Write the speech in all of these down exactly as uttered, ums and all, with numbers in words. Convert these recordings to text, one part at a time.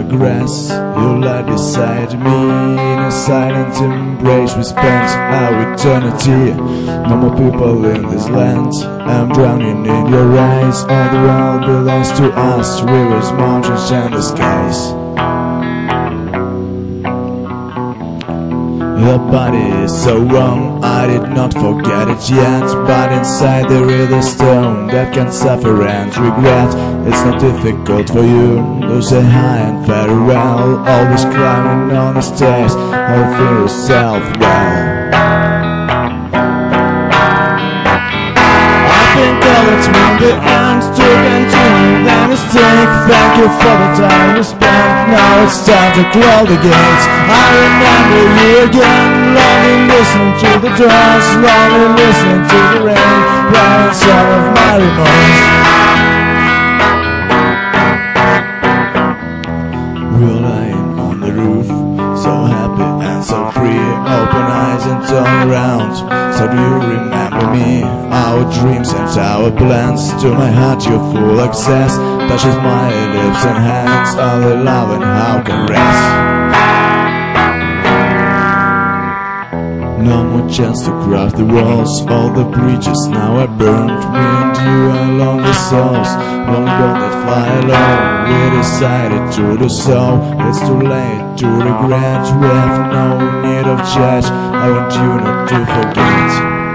grass, you lie beside me. In a silent embrace we spent our eternity. No more people in this land, I'm drowning in your eyes. All the world belongs to us, rivers, mountains and the skies. The body is so wrong, I did not forget it yet. But inside there is a stone that can suffer and regret. It's not difficult for you to say hi and very well. Always climbing on the stairs, I'll feel yourself well. I think all it's mean the end to continue the mistake. Thank you for the time we spent, now it's time to close the gates. I remember you again, lonely listening to the drums, lonely listening to the rain, playing some of my remorse. We're lying on the roof, so happy and so free, open eyes and turn around. So do you remember me? Our dreams and our plans. To my heart you're full access, touches my lips and hands, all the love and how can rest. No more chance to cross the walls, all the bridges now are burned. Me and you are lonely souls, lonely birds that fly alone. We decided to do so, it's too late to regret. We have no need of judge, I want you not to forget.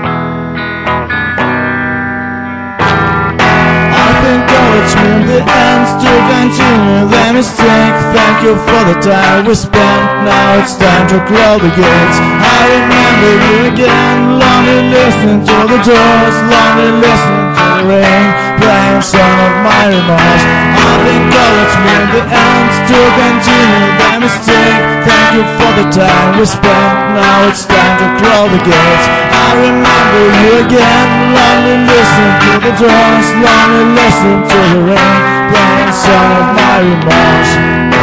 I think all it's mean the end to continue the mistake. Thank you for the time we spent, now it's time to close the gates. I remember you again, lonely listening to the doors, lonely listening to the rain, playing some of my remorse. I think all it's mean the end to continue the mistake. Thank you for the time we spent, now it's time to close the gates. I remember you again, lonely listening to the doors, lonely listening to the rain, playing some of my remorse.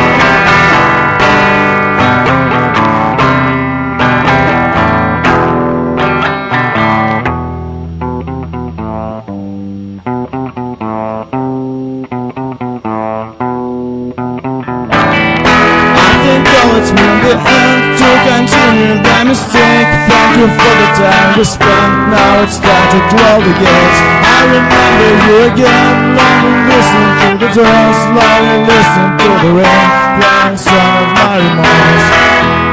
It's mean the end to continue the mistake. Thank you for the time we spent, now it's time to close the gates. I remember you again, lonely listening to the doors, lonely listening to the rain, playing some of my remorse.